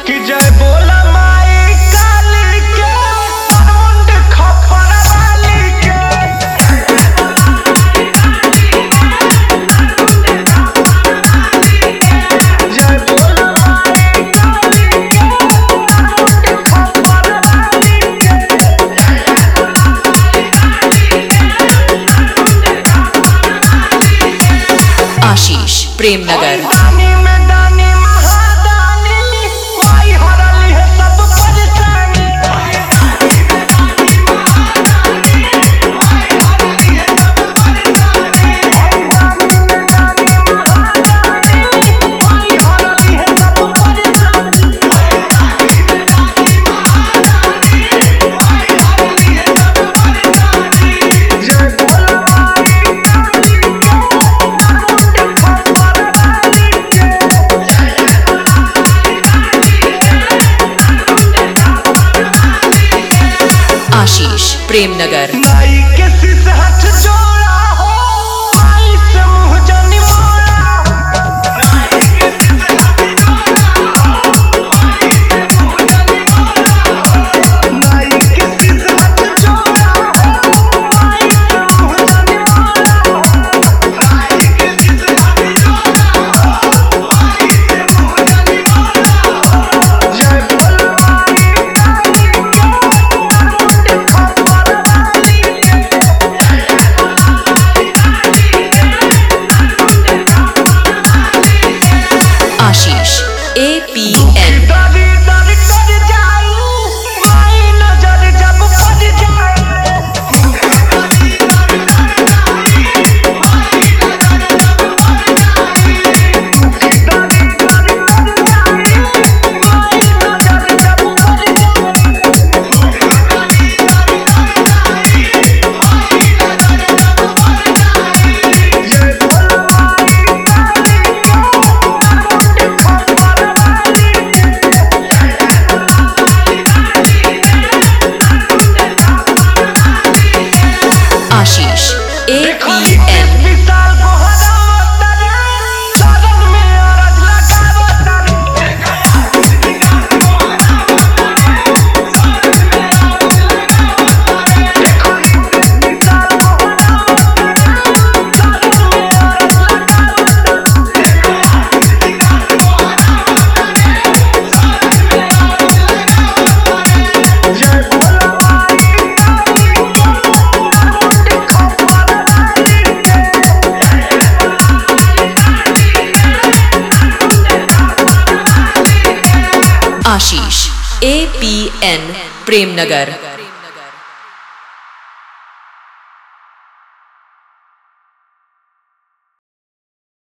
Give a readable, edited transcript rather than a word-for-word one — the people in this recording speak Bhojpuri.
कि जय बोला माई काली के मुंड खपर वाली के जय बोला माई काली के मुंड खपर वाली के। आशीष प्रेमनगर। आशीष प्रेमनगर। माई के सिस हाथ जोड़ा हो, माई से मुँह जानी मोड़ा माई के सिस हाथ जोड़ा हो, माई के सिस हाथ जोड़ा हो, माई से मुँह जानी मोड़ा माई के सिस हाथ जोड़ा हो, माई से मुँह जानी मोड़ा जय बोला माई काली आशीष APN। दरी दरी कर जाई माई नजर जब पड़ जाए दरी दरी कर जाई माई नजर जब पड़ जाए दरी दरी कर जाई माई नजर जब पड़ जाए दरी दरी कर जाई माई नजर जब पड़ जाए जय बोला माई काली आशीष APN। विशाल को हरावत रे चरण में अरज लगावत रे विशाल को हरावत रे चरण में अरज लगावत रे विशाल को हरावत रे चरण में अरज लगावत रे विशाल को हरावत रे चरण में अरज लगावत रे जय बोला माई काली आशीष APN प्रेमनगर।